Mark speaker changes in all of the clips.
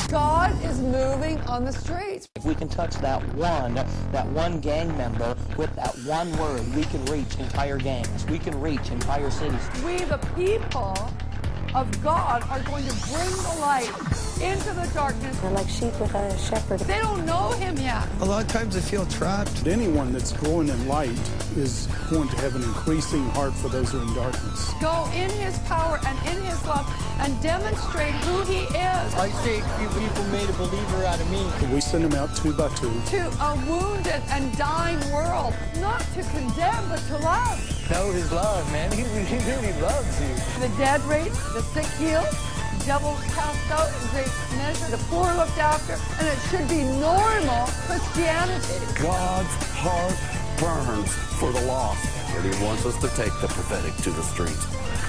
Speaker 1: God is moving on the streets.
Speaker 2: If we can touch that one gang member with that one word, we can reach entire gangs. We can reach entire cities.
Speaker 1: We, the people of God, are going to bring the light into the darkness.
Speaker 3: They're like sheep without a shepherd.
Speaker 1: They don't know him yet.
Speaker 4: A lot of times they feel trapped.
Speaker 5: Anyone that's growing in light is going to have an increasing heart for those who are in darkness.
Speaker 1: Go in his power and in his love and demonstrate who he is.
Speaker 6: I say few people made a believer out of me.
Speaker 5: We send them out two by two.
Speaker 1: To a wounded and dying world, not to condemn, but to love.
Speaker 6: Know his love, man. He really loves you.
Speaker 1: The dead raised, the sick healed, devils cast out in great measure, the poor looked after, and it should be normal Christianity.
Speaker 7: God's heart burns for the lost, and he wants us to take the prophetic to the streets.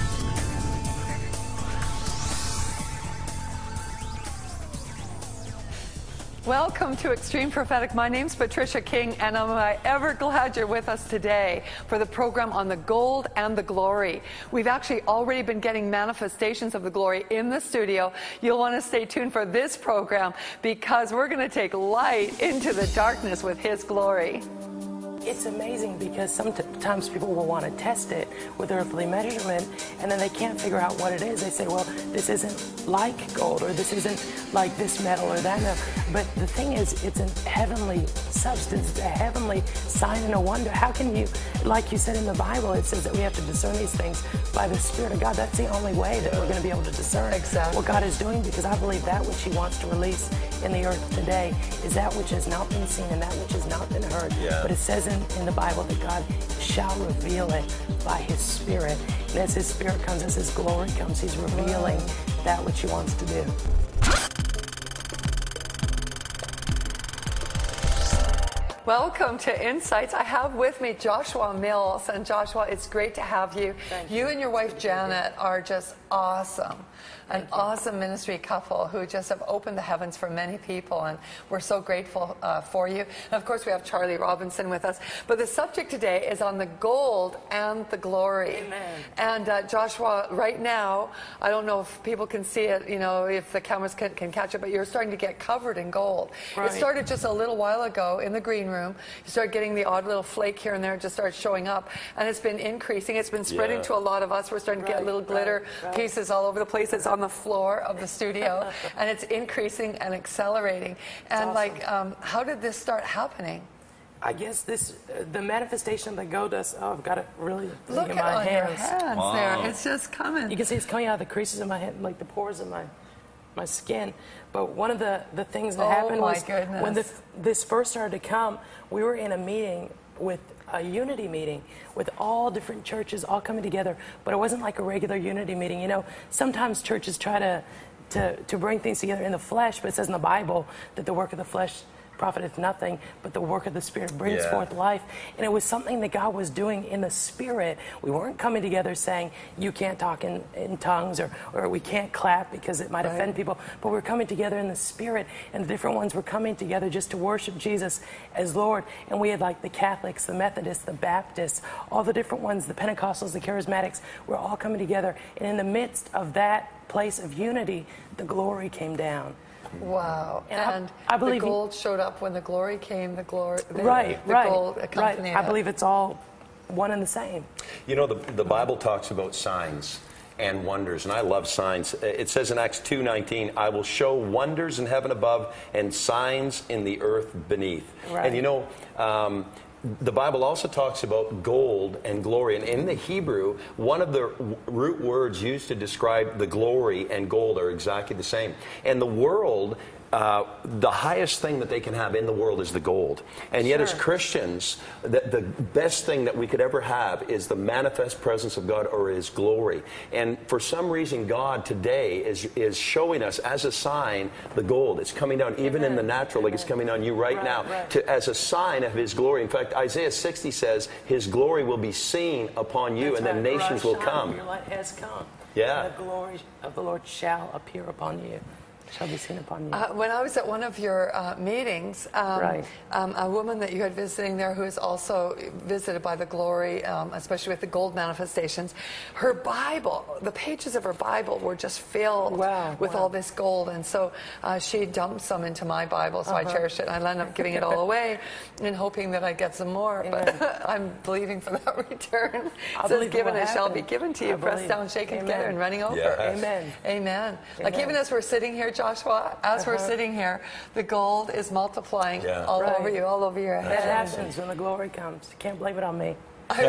Speaker 8: Welcome to Extreme Prophetic. My name's Patricia King, and I'm ever glad you're with us today for the program on the gold and the glory. We've actually already been getting manifestations of the glory in the studio. You'll want to stay tuned for this program because we're going to take light into the darkness with his glory.
Speaker 9: It's amazing because sometimes people will want to test it with earthly measurement, and then they can't figure out what it is. They say, well, this isn't like gold, or this isn't like this metal or that metal. But the thing is, it's a heavenly substance. It's a heavenly sign and a wonder. How can you, like you said in the Bible, it says that we have to discern these things by the Spirit of God. That's the only way that we're going to be able to discern what God is doing, because I believe that which he wants to release in the earth today is that which has not been seen and that which has not been heard. Yeah. But it says in the Bible that God shall reveal it by his Spirit. And as his Spirit comes, as his glory comes, he's revealing that which he wants to do.
Speaker 8: Welcome to Insights. I have with me Joshua Mills. And Joshua, it's great to have you. You and your wife Janet are just awesome. An awesome ministry couple who just have opened the heavens for many people, and we're so grateful for you. And of course, we have Charlie Robinson with us. But the subject today is on the gold and the glory.
Speaker 9: Amen.
Speaker 8: And Joshua, right now, I don't know if people can see it, you know, if the cameras can catch it, but you're starting to get covered in gold. Right. It started just a little while ago in the green room. You start getting the odd little flake here and there, just started showing up, and it's been increasing. It's been spreading to a lot of us. We're starting to get little glitter pieces all over the place. It's on the floor of the studio, and it's increasing and accelerating. And awesome. How did this start happening?
Speaker 9: I guess the manifestation of the gold dust, I've got it really
Speaker 8: Look
Speaker 9: in my hands.
Speaker 8: Your hands there. It's just coming.
Speaker 9: You can see it's coming out of the creases of my head, like the pores of my skin. But one of the things that happened was when this first started to come, we were in a meeting with a unity meeting with all different churches all coming together, but it wasn't like a regular unity meeting. You know, sometimes churches try to bring things together in the flesh, but it says in the Bible that the work of the flesh profiteth nothing, but the work of the Spirit brings forth life. And it was something that God was doing in the Spirit. We weren't coming together saying, you can't talk in tongues, or we can't clap because it might offend people, but we're coming together in the Spirit, and the different ones were coming together just to worship Jesus as Lord. And we had like the Catholics, the Methodists, the Baptists, all the different ones, the Pentecostals, the Charismatics, we're all coming together. And in the midst of that place of unity, the glory came down.
Speaker 8: Wow.
Speaker 9: And I believe
Speaker 8: the gold showed up when the glory came, the gold accompanied it.
Speaker 9: I believe it's all one and the same.
Speaker 10: You know, the Bible talks about signs and wonders, and I love signs. It says in Acts 2:19, I will show wonders in heaven above and signs in the earth beneath. Right. And you know, the Bible also talks about gold and glory. And in the Hebrew, one of the root words used to describe the glory and gold are exactly the same. And the world, the highest thing that they can have in the world is the gold. And yet as Christians, the best thing that we could ever have is the manifest presence of God, or his glory. And for some reason, God today is showing us as a sign the gold. It's coming down even in the natural, like it's coming on you right now, as a sign of his glory. In fact, Isaiah 60 says his glory will be seen upon you, and then nations will come.
Speaker 9: Your light has come.
Speaker 10: Yeah.
Speaker 9: The glory of the Lord shall appear upon you. shall be seen upon you.
Speaker 8: When I was at one of your meetings, a woman that you had visiting there who is also visited by the glory, especially with the gold manifestations, her Bible, the pages of her Bible were just filled with all this gold. And so she dumped some into my Bible, so I cherished it. And I ended up giving it all away and hoping that I'd get some more. But I'm believing for that return. It says, given it shall be given to you, pressed down, shaken together, and running over.
Speaker 9: Amen.
Speaker 8: Amen. Like even as we're sitting here, Joshua, as we're sitting here, the gold is multiplying all over you, all over your head.
Speaker 9: That happens when the glory comes. You can't blame it on me.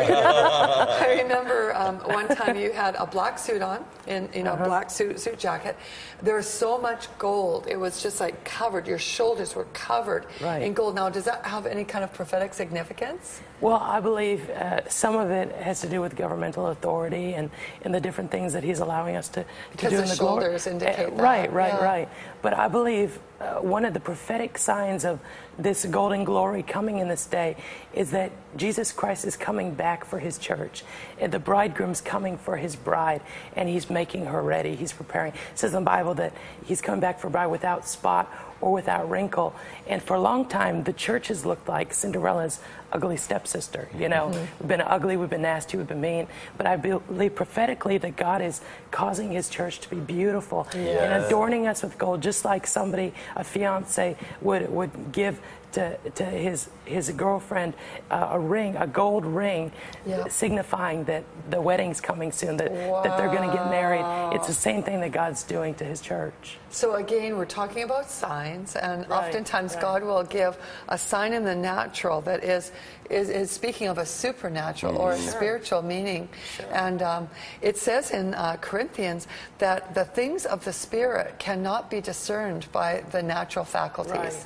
Speaker 8: I remember one time you had a black suit on, black suit jacket. There was so much gold. It was just like covered. Your shoulders were covered in gold. Now, does that have any kind of prophetic significance?
Speaker 9: Well, I believe some of it has to do with governmental authority and the different things that he's allowing us to do in the glory.
Speaker 8: Shoulders indicate that.
Speaker 9: Right. But I believe one of the prophetic signs of this golden glory coming in this day is that Jesus Christ is coming back for his church. And the bridegroom's coming for his bride, and he's making her ready. He's preparing. It says in the Bible that he's coming back for a bride without spot or without wrinkle. And for a long time, the church has looked like Cinderella's ugly stepsister. We've been ugly, we've been nasty, we've been mean. But I believe prophetically that God is causing his church to be beautiful and adorning us with gold, just like a fiance would give to his girlfriend a ring, a gold ring, signifying that the wedding's coming soon, that they're going to get married. It's the same thing that God's doing to his church.
Speaker 8: So again, we're talking about signs, and oftentimes God will give a sign in the natural that is speaking of a supernatural or a spiritual meaning. And it says in Corinthians that the things of the Spirit cannot be discerned by the natural faculties.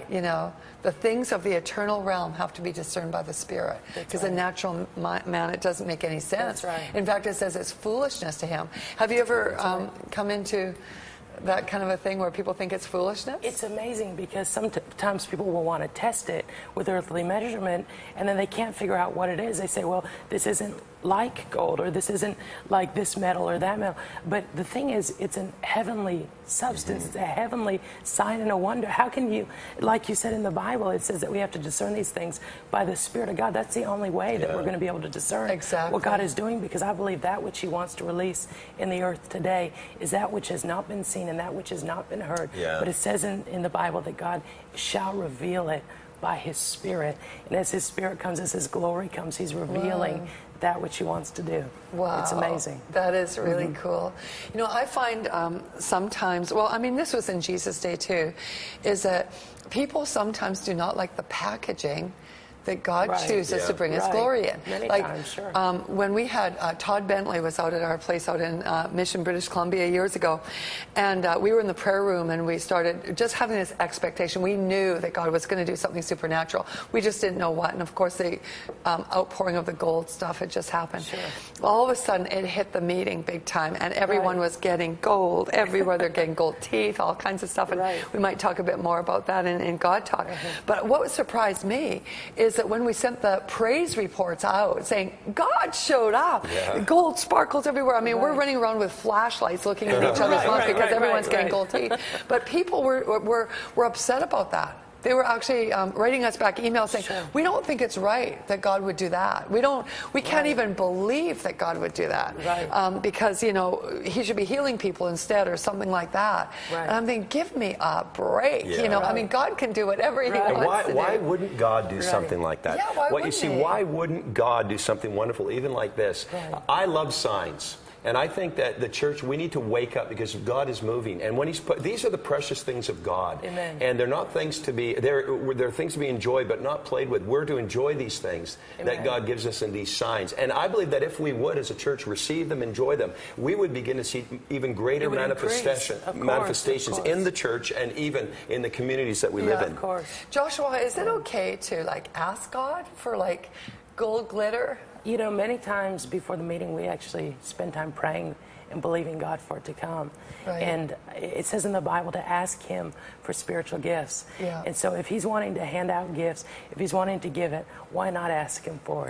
Speaker 8: The things of the eternal realm have to be discerned by the Spirit. Because the natural man, it doesn't make any sense. In fact, it says it's foolishness to him. Have you ever come into that kind of a thing where people think it's foolishness?
Speaker 9: It's amazing because sometimes people will want to test it with earthly measurement, and then they can't figure out what it is. They say, well, this isn't like gold, or this isn't like this metal or that metal. But the thing is, it's a heavenly substance. It's a heavenly sign and a wonder. How can you, like you said in the Bible, it says that we have to discern these things by the Spirit of God. That's the only way that we're going to be able to discern what God is doing, because I believe that which he wants to release in the earth today is that which has not been seen and that which has not been heard. But it says in the Bible that God shall reveal it by his Spirit. And as his Spirit comes, as his glory comes, he's revealing that which he wants to do. It's amazing.
Speaker 8: That is really cool. I find sometimes, this was in Jesus' day too, is that people sometimes do not like the packaging that God chooses to bring his glory in.
Speaker 9: Many times, sure.
Speaker 8: When we had, Todd Bentley was out at our place out in Mission, British Columbia years ago, and we were in the prayer room and we started just having this expectation. We knew that God was going to do something supernatural. We just didn't know what, and of course the outpouring of the gold stuff had just happened. All of a sudden it hit the meeting big time, and everyone was getting gold. Everywhere they're getting gold teeth, all kinds of stuff, and we might talk a bit more about that in God Talk. But what surprised me is that when we sent the praise reports out saying God showed up, gold sparkles everywhere. We're running around with flashlights looking at each other's mouths because everyone's getting gold teeth. But people were upset about that. They were actually writing us back emails saying, we don't think it's right that God would do that. We can't even believe that God would do that. Because, he should be healing people instead or something like that. And I'm thinking, give me a break. God can do whatever he wants to do.
Speaker 10: Why wouldn't God do something like that?
Speaker 8: Why
Speaker 10: wouldn't God do something wonderful, even like this? I love signs. And I think that the church, we need to wake up because God is moving. And when these are the precious things of God.
Speaker 9: Amen.
Speaker 10: And they're not things to be, they're things to be enjoyed, but not played with. We're to enjoy these things that God gives us in these signs. And I believe that if we would, as a church, receive them, enjoy them, we would begin to see even greater manifestations in the church and even in the communities that we live in.
Speaker 9: Of course.
Speaker 8: Joshua, is it okay to ask God for gold glitter?
Speaker 9: Many times before the meeting, we actually spend time praying and believing God for it to come. And it says in the Bible to ask him for spiritual gifts. And so if he's wanting to hand out gifts, if he's wanting to give it, why not ask him for it?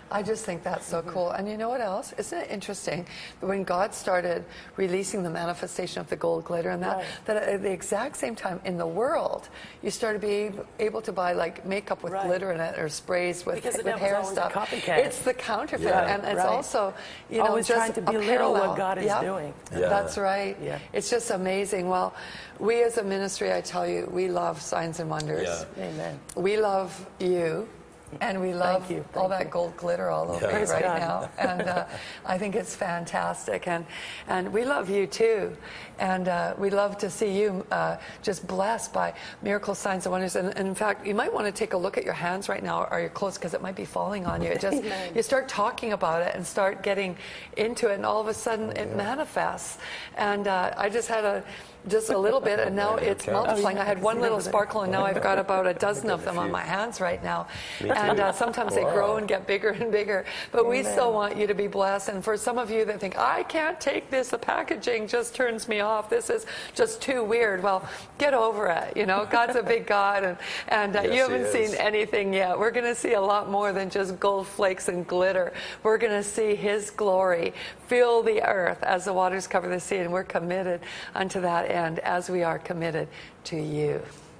Speaker 8: I just think that's so cool. And you know what else? Isn't it interesting that when God started releasing the manifestation of the gold glitter and that at the exact same time in the world, you started to be able to buy like makeup with glitter in it or sprays with hair stuff. It's the counterfeit. And it's also, you know,
Speaker 9: always
Speaker 8: just
Speaker 9: trying to belittle what God is doing.
Speaker 8: That's right. It's just amazing. Well, we as a ministry, I tell you, we love signs and wonders.
Speaker 9: Amen.
Speaker 8: We love you. And we love all that gold glitter all over you right now. And I think it's fantastic. And we love you too. And we love to see you just blessed by miracles, signs, and wonders. And in fact, you might want to take a look at your hands right now or your clothes because it might be falling on you. It just you start talking about it and start getting into it, and all of a sudden it manifests. And I just had just a little bit, and now it's multiplying. I had one little sparkle, and now I've got about a dozen of them on my hands right now. And sometimes they grow and get bigger and bigger. But we still want you to be blessed. And for some of you that think, I can't take this, the packaging just turns me off, this is just too weird. Well, get over it. You know, God's a big God, and you haven't seen anything yet. We're going to see a lot more than just gold flakes and glitter. We're going to see His glory fill the earth as the waters cover the sea, and we're committed unto that end as we are committed to you.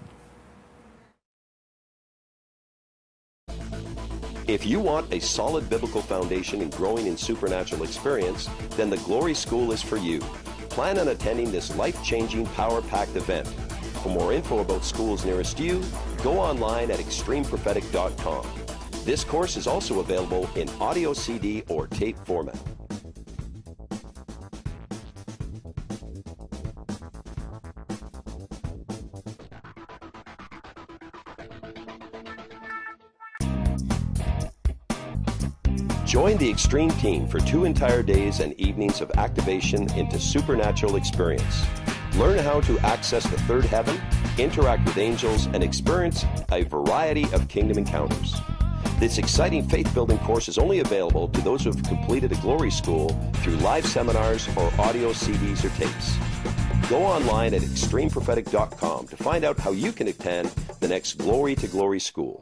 Speaker 10: If you want a solid biblical foundation in growing in supernatural experience, then the Glory School is for you. Plan on attending this life-changing, power-packed event. For more info about schools nearest you, go online at extremeprophetic.com. This course is also available in audio CD or tape format. Join the Extreme team for 2 entire days and evenings of activation into supernatural experience. Learn how to access the third heaven, interact with angels, and experience a variety of kingdom encounters. This exciting faith-building course is only available to those who have completed a Glory School through live seminars or audio CDs or tapes. Go online at extremeprophetic.com to find out how you can attend the next Glory to Glory School.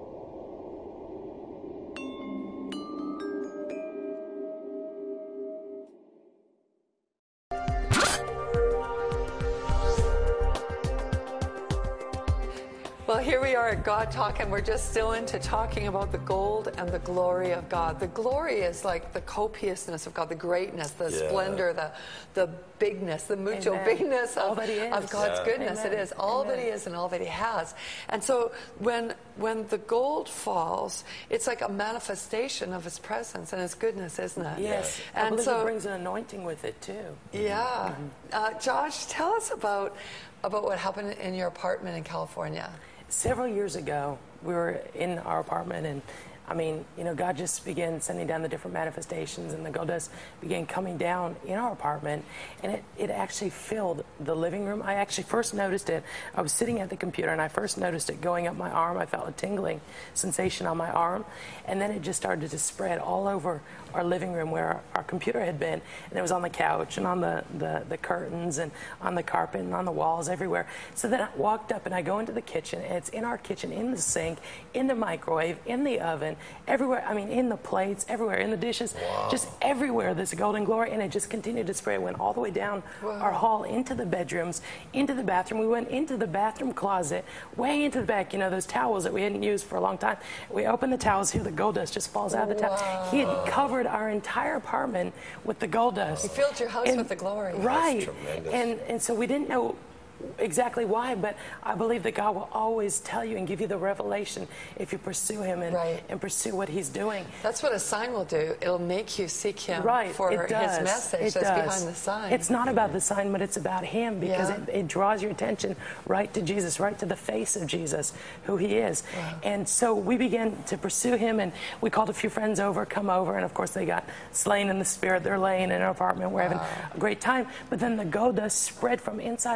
Speaker 8: Well, here we are at God Talk, and we're just still into talking about the gold and the glory of God. The glory is like the copiousness of God, the greatness, the splendor, the bigness, the mucho bigness of God's goodness. Amen. It is all that He is and all that He has. And so when the gold falls, it's like a manifestation of His presence and His goodness, isn't it?
Speaker 9: Yes.
Speaker 8: And so
Speaker 9: it brings an anointing with it too.
Speaker 8: Yeah. Josh, tell us about what happened in your apartment in California.
Speaker 9: Several years ago, we were in our apartment, and I mean, you know, God just began sending down the different manifestations, and the gold dust began coming down in our apartment, and it actually filled the living room. I actually first noticed it. I was sitting at the computer, and I first noticed it going up my arm. I felt a tingling sensation on my arm, and then it just started to spread all over our living room where our computer had been, and it was on the couch and on the curtains and on the carpet and on the walls everywhere. So then I walked up and I go into the kitchen, and it's in our kitchen, in the sink, in the microwave, in the oven, everywhere. I mean, in the plates, everywhere, in the dishes, just everywhere. This golden glory, and it just continued to spread. It went all the way down our hall, into the bedrooms, into the bathroom. We went into the bathroom closet, way into the back. You know, those towels that we hadn't used for a long time. We opened the towels. Here, the gold dust just falls out of the towel. He had covered our entire apartment with the gold dust.
Speaker 8: He filled your house with the glory.
Speaker 9: Right. And so we didn't know exactly why, but I believe that God will always tell you and give you the revelation if you pursue Him and pursue what He's doing.
Speaker 8: That's what a sign will do. It'll make you seek Him for His message that's behind the sign.
Speaker 9: It's not about the sign, but it's about Him, because it draws your attention right to Jesus, right to the face of Jesus, who He is. And so we began to pursue Him, and we called a few friends over, come over, and of course they got slain in the Spirit. They're laying in our apartment. We're having a great time. But then the gold dust spread from inside our apartment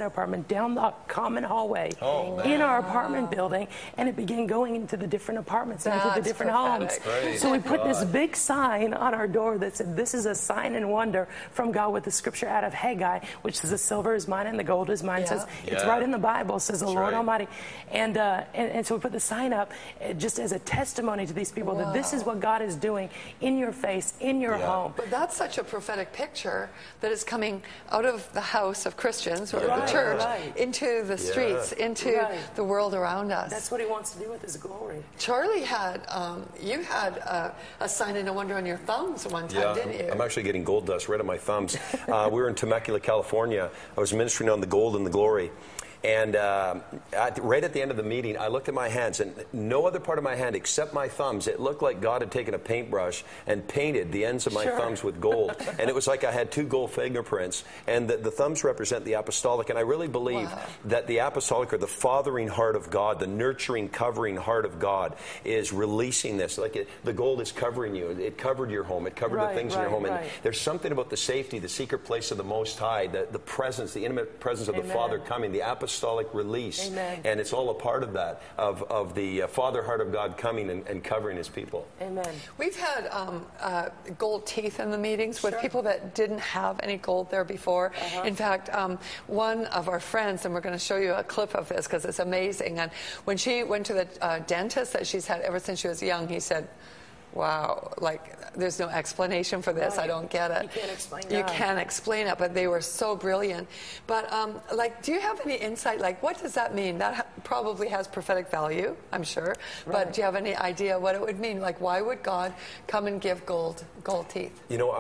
Speaker 9: down the common hallway in our apartment building, and it began going into the different apartments and into the different homes. So we put this big sign on our door that said, "This is a sign and wonder from God," with the scripture out of Haggai, which says, "The silver is mine and the gold is mine." Says it's right in the Bible, says the Lord Almighty. And so we put the sign up just as a testimony to these people that this is what God is doing in your face, in your home.
Speaker 8: But that's such a prophetic picture that is coming out of the house of Christians or the church into the streets, into the world around us.
Speaker 9: That's what he wants to do with his glory.
Speaker 8: Charlie had, you had a sign and a wonder on your thumbs one time, didn't you?
Speaker 10: I'm actually getting gold dust right on my thumbs. We were in Temecula, California. I was ministering on the gold and the glory. And right at the end of the meeting, I looked at my hands, and no other part of my hand except my thumbs, it looked like God had taken a paintbrush and painted the ends of my thumbs with gold. And it was like I had 2 gold fingerprints. And the thumbs represent the apostolic. And I really believe that the apostolic, or the fathering heart of God, the nurturing, covering heart of God, is releasing this. Like the gold is covering you. It covered your home. It covered the things in your home. And there's something about the safety, the secret place of the Most High, the presence, the intimate presence of the Father coming, the apostolic release. And it's all a part of that, of the Father heart of God coming and covering his people.
Speaker 9: Amen.
Speaker 8: We've had gold teeth in the meetings with people that didn't have any gold there before. In fact, one of our friends, and we're going to show you a clip of this because it's amazing, and when she went to the dentist that she's had ever since she was young, he said, "Wow, like there's no explanation for this. I don't get it."
Speaker 9: You can't explain
Speaker 8: You can't explain it, but they were so brilliant. But like, do you have any insight? Like, what does that mean? That probably has prophetic value, I'm sure. But do you have any idea what it would mean? Like, why would God come and give gold teeth?
Speaker 10: You know,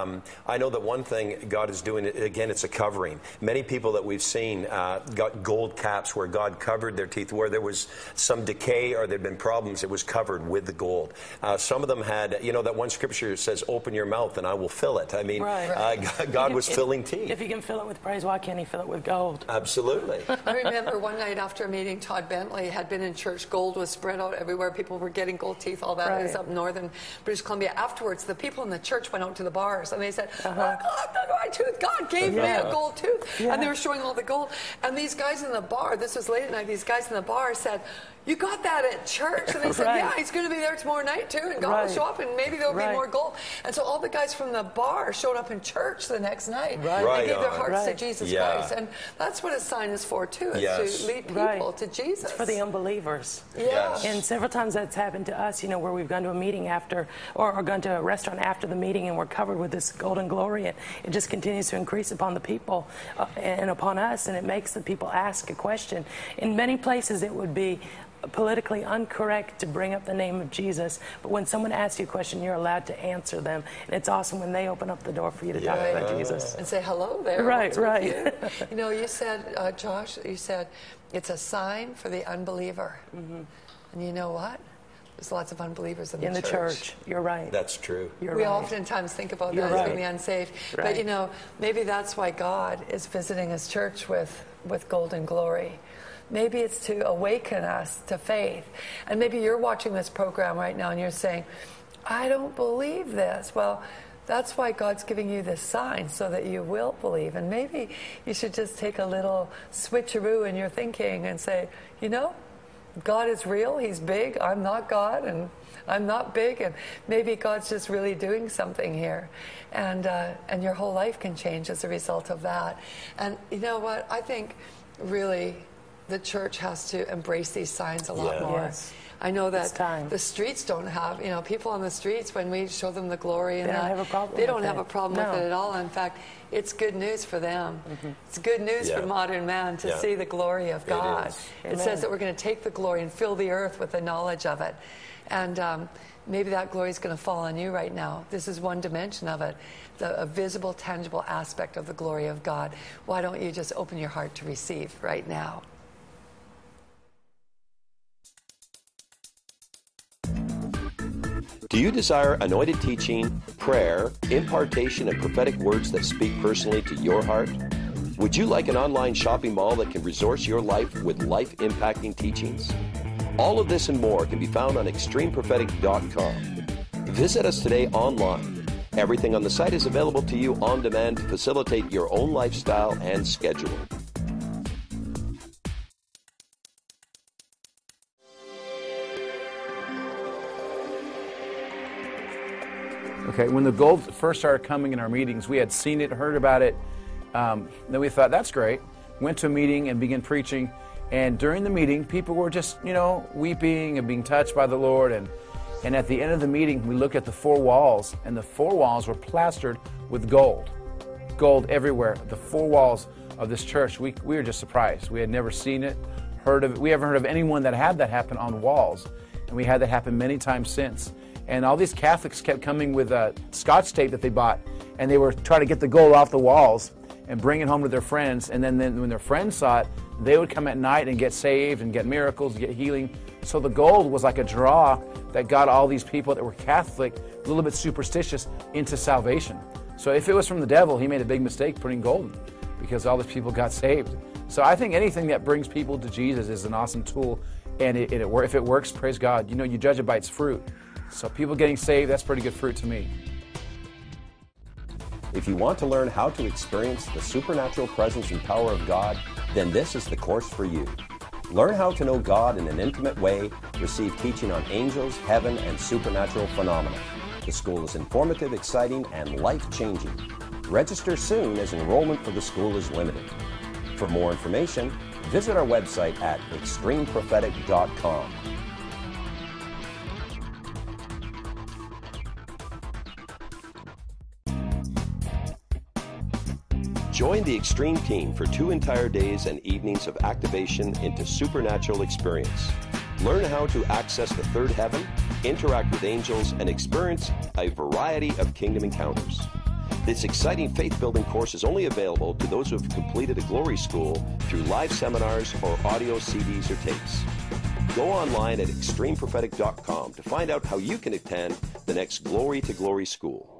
Speaker 10: I know that one thing God is doing, again, it's a covering. Many people that we've seen got gold caps where God covered their teeth, where there was some decay or there'd been problems, it was covered with the gold. Some of them had, you know, that one scripture says, "Open your mouth and I will fill it." I mean, God was filling teeth.
Speaker 9: If he can fill it with praise, why can't he fill it with gold?
Speaker 10: Absolutely.
Speaker 8: I remember one night after a meeting, Todd Bentley had been in church. Gold was spread out everywhere. People were getting gold teeth, all that. It was up north in British Columbia. Afterwards, the people in the church went out to the bars and they said, "Oh, God, my tooth, God gave me a gold tooth." And they were showing all the gold. And these guys in the bar, this was late at night, these guys in the bar said, "You got that at church?" And they said, "Yeah, he's going to be there tomorrow night too, and God will show up, and maybe there'll be more gold." And so all the guys from the bar showed up in church the next night. They gave their hearts to Jesus Christ. And that's what a sign is for too, is to lead people to Jesus.
Speaker 9: It's for the unbelievers. And several times that's happened to us, you know, where we've gone to a meeting after, or gone to a restaurant after the meeting, and we're covered with this golden glory, and it just continues to increase upon the people and upon us, and it makes the people ask a question. In many places it would be politically incorrect to bring up the name of Jesus, but when someone asks you a question, you're allowed to answer them, and it's awesome when they open up the door for you to talk about Jesus
Speaker 8: and say hello there. You? You know, you said, Josh, you said it's a sign for the unbeliever, and you know what? There's lots of unbelievers in the church.
Speaker 9: You're right.
Speaker 10: That's true.
Speaker 8: We oftentimes think about that as being the unsaved, but you know, maybe that's why God is visiting His church with golden glory. Maybe it's to awaken us to faith. And maybe you're watching this program right now and you're saying, "I don't believe this." Well, that's why God's giving you this sign, so that you will believe. And maybe you should just take a little switcheroo in your thinking and say, you know, God is real, He's big, I'm not God, and I'm not big, and maybe God's just really doing something here. And your whole life can change as a result of that. And you know what? I think really the church has to embrace these signs a lot more. I know that the streets don't have, you know, people on the streets, when we show them the glory and
Speaker 9: they don't have a problem
Speaker 8: they don't have a problem with it at all. In fact, it's good news for them. It's good news for modern man to see the glory of God. It says that we're going to take the glory and fill the earth with the knowledge of it. And maybe that glory is going to fall on you right now. This is one dimension of it, a visible, tangible aspect of the glory of God. Why don't you just open your heart to receive right now?
Speaker 10: Do you desire anointed teaching, prayer, impartation, and prophetic words that speak personally to your heart? Would you like an online shopping mall that can resource your life with life-impacting teachings? All of this and more can be found on extremeprophetic.com. Visit us today online. Everything on the site is available to you on demand to facilitate your own lifestyle and schedule.
Speaker 11: Okay, when the gold first started coming in our meetings, we had seen it, heard about it. Then we thought, that's great. Went to a meeting and began preaching. And during the meeting, people were just, weeping and being touched by the Lord. And at the end of the meeting, we looked at the four walls, and the four walls were plastered with gold. Gold everywhere. The four walls of this church, we were just surprised. We had never seen it, heard of it. We haven't heard of anyone that had that happen on walls. And we had that happen many times since. And all these Catholics kept coming with Scotch tape that they bought, and they were trying to get the gold off the walls and bring it home to their friends. And then when their friends saw it, they would come at night and get saved and get miracles, get healing. So the gold was like a draw that got all these people that were Catholic, a little bit superstitious, into salvation. So if it was from the devil, he made a big mistake putting gold in, because all these people got saved. So I think anything that brings people to Jesus is an awesome tool. And if it works, praise God. You judge it by its fruit. So people getting saved, that's pretty good fruit to me.
Speaker 10: If you want to learn how to experience the supernatural presence and power of God, then this is the course for you. Learn how to know God in an intimate way, receive teaching on angels, heaven, and supernatural phenomena. The school is informative, exciting, and life-changing. Register soon, as enrollment for the school is limited. For more information, visit our website at extremeprophetic.com. Join the Extreme team for 2 entire days and evenings of activation into supernatural experience. Learn how to access the third heaven, interact with angels, and experience a variety of kingdom encounters. This exciting faith-building course is only available to those who have completed a Glory School through live seminars or audio CDs or tapes. Go online at extremeprophetic.com to find out how you can attend the next Glory to Glory School.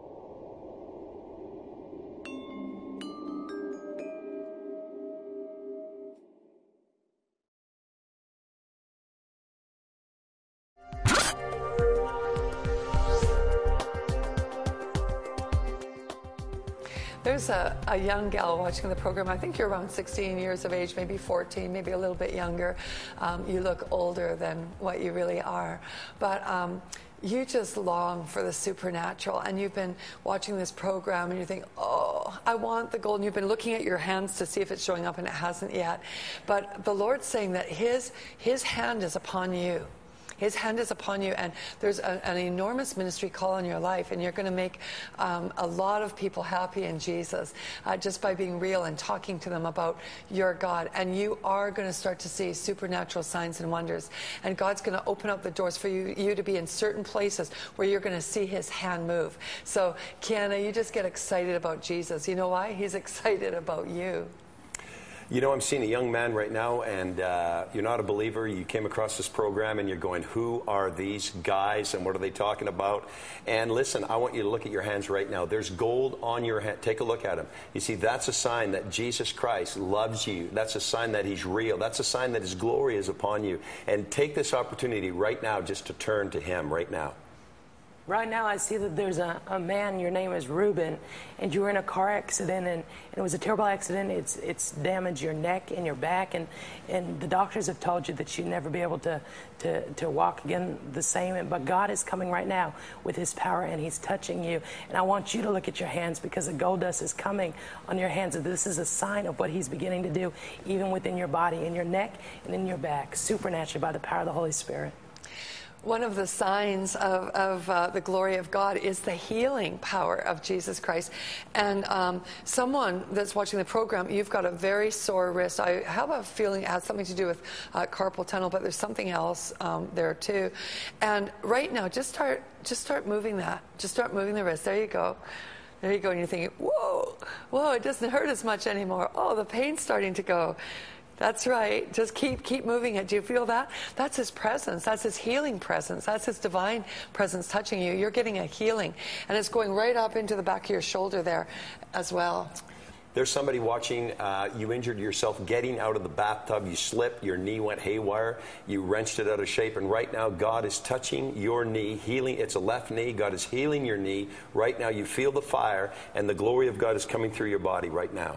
Speaker 8: There's a young gal watching the program. I think you're around 16 years of age, maybe 14, maybe a little bit younger. You look older than what you really are. But you just long for the supernatural, and you've been watching this program and you think, oh, I want the gold, and you've been looking at your hands to see if it's showing up, and it hasn't yet. But the Lord's saying that his hand is upon you. His hand is upon you, and there's an enormous ministry call on your life, and you're going to make a lot of people happy in Jesus just by being real and talking to them about your God. And you are going to start to see supernatural signs and wonders, and God's going to open up the doors for you to be in certain places where you're going to see his hand move. So, Kiana, you just get excited about Jesus. You know why? He's excited about you.
Speaker 10: I'm seeing a young man right now, and you're not a believer. You came across this program, and you're going, who are these guys, and what are they talking about? And listen, I want you to look at your hands right now. There's gold on your hand. Take a look at them. You see, that's a sign that Jesus Christ loves you. That's a sign that he's real. That's a sign that his glory is upon you. And take this opportunity right now just to turn to him right now.
Speaker 9: Right now, I see that there's a man, your name is Reuben, and you were in a car accident, and it was a terrible accident. It's damaged your neck and your back, and the doctors have told you that you'd never be able to walk again the same. But God is coming right now with his power, and he's touching you. And I want you to look at your hands, because the gold dust is coming on your hands. And this is a sign of what he's beginning to do, even within your body, in your neck and in your back, supernaturally by the power of the Holy Spirit.
Speaker 8: One of the signs of the glory of God is the healing power of Jesus Christ. And someone that's watching the program, you've got a very sore wrist. I have a feeling it has something to do with carpal tunnel, but there's something else there too. And right now, just start moving that. Just start moving the wrist. There you go. There you go. And you're thinking, whoa, it doesn't hurt as much anymore. Oh, the pain's starting to go. That's right. Just keep moving it. Do you feel that? That's his presence. That's his healing presence. That's his divine presence touching you. You're getting a healing, and it's going right up into the back of your shoulder there as well.
Speaker 10: There's somebody watching, you injured yourself getting out of the bathtub, you slipped, your knee went haywire, you wrenched it out of shape, and right now God is touching your knee, healing. It's a left knee. God is healing your knee. Right now you feel the fire, and the glory of God is coming through your body right now.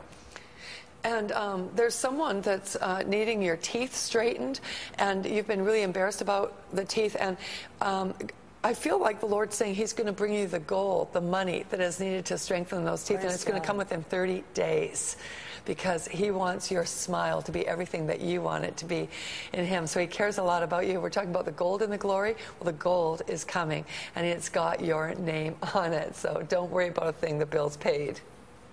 Speaker 8: And there's someone that's needing your teeth straightened, and you've been really embarrassed about the teeth. And I feel like the Lord's saying He's going to bring you the gold, the money that is needed to strengthen those teeth, and it's going to come within 30 days. Because He wants your smile to be everything that you want it to be in Him. So He cares a lot about you. We're talking about the gold and the glory. Well, the gold is coming, and it's got your name on it. So don't worry about a thing. The bill's paid.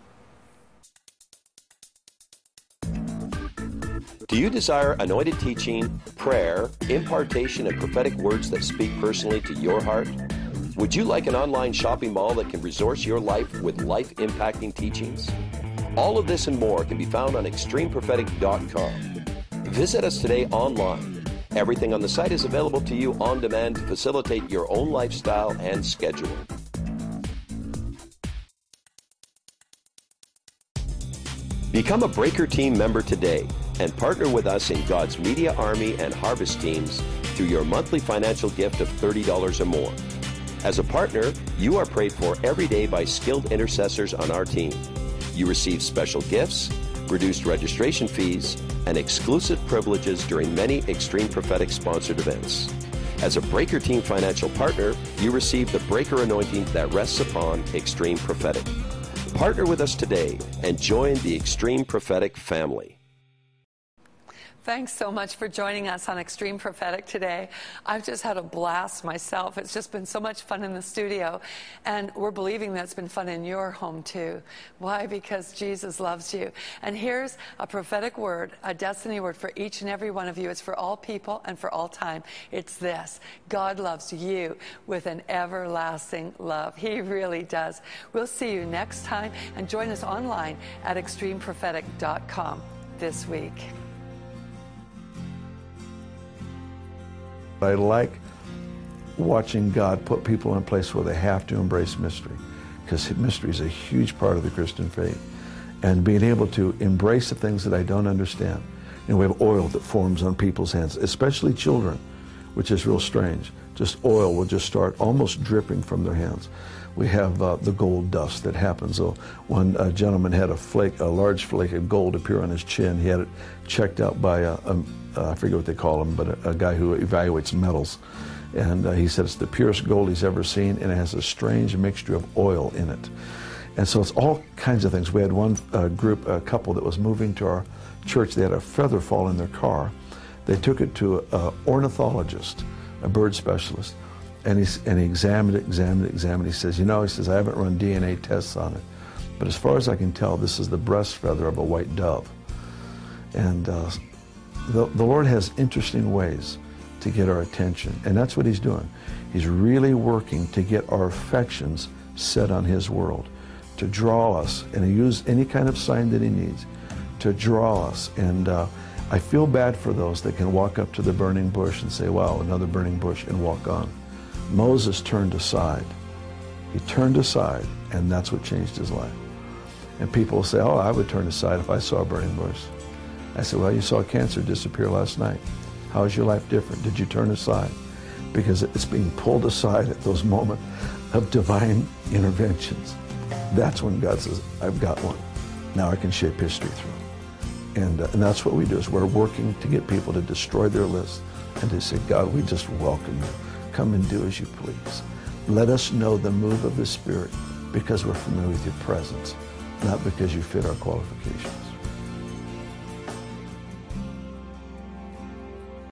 Speaker 10: Do you desire anointed teaching, prayer, impartation, and prophetic words that speak personally to your heart? Would you like an online shopping mall that can resource your life with life-impacting teachings? All of this and more can be found on extremeprophetic.com. Visit us today online. Everything on the site is available to you on demand to facilitate your own lifestyle and schedule. Become a Breaker Team member today and partner with us in God's Media Army and Harvest teams through your monthly financial gift of $30 or more. As a partner, you are prayed for every day by skilled intercessors on our team. You receive special gifts, reduced registration fees, and exclusive privileges during many Extreme Prophetic sponsored events. As a Breaker Team financial partner, you receive the Breaker anointing that rests upon Extreme Prophetic. Partner with us today and join the Extreme Prophetic family.
Speaker 8: Thanks so much for joining us on Extreme Prophetic today. I've just had a blast myself. It's just been so much fun in the studio, and we're believing that it's been fun in your home too. Why? Because Jesus loves you. And here's a prophetic word, a destiny word for each and every one of you. It's for all people and for all time. It's this: God loves you with an everlasting love. He really does. We'll see you next time, and join us online at extremeprophetic.com this week.
Speaker 12: I like watching God put people in a place where they have to embrace mystery, because mystery is a huge part of the Christian faith. And being able to embrace the things that I don't understand. You know, we have oil that forms on people's hands, especially children, which is real strange. Just oil will just start almost dripping from their hands. We have the gold dust that happens. So one gentleman had a large flake of gold appear on his chin. He had it checked out by I forget what they call him, but a guy who evaluates metals. And he said it's the purest gold he's ever seen, and it has a strange mixture of oil in it. And so it's all kinds of things. We had one a couple that was moving to our church. They had a feather fall in their car. They took it to an ornithologist, a bird specialist, and he examined it. He says, I haven't run DNA tests on it, but as far as I can tell, this is the breast feather of a white dove. And the Lord has interesting ways to get our attention, and that's what He's doing. He's really working to get our affections set on His world, to draw us, and He uses any kind of sign that He needs to draw us. And I feel bad for those that can walk up to the burning bush and say, wow, another burning bush, and walk on. Moses turned aside. He turned aside, and that's what changed his life. And people say, oh, I would turn aside if I saw a burning bush. I said, well, you saw cancer disappear last night. How is your life different? Did you turn aside? Because it's being pulled aside at those moments of divine interventions. That's when God says, I've got one. Now I can shape history through it. And that's what we do, is we're working to get people to destroy their list and to say, God, we just welcome you. Come and do as you please. Let us know the move of the Spirit because we're familiar with your presence, not because you fit our qualifications.